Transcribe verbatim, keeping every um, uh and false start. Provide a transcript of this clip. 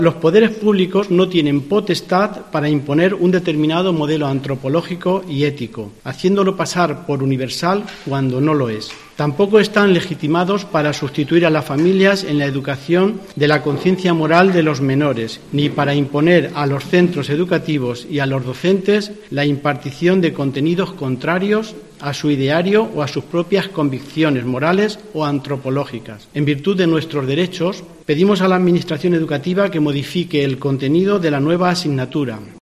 Los poderes públicos no tienen potestad para imponer un determinado modelo antropológico y ético, haciéndolo pasar por universal cuando no lo es. Tampoco están legitimados para sustituir a las familias en la educación de la conciencia moral de los menores, ni para imponer a los centros educativos y a los docentes la impartición de contenidos contrarios a su ideario o a sus propias convicciones morales o antropológicas. En virtud de nuestros derechos, pedimos a la Administración educativa que modifique el contenido de la nueva asignatura,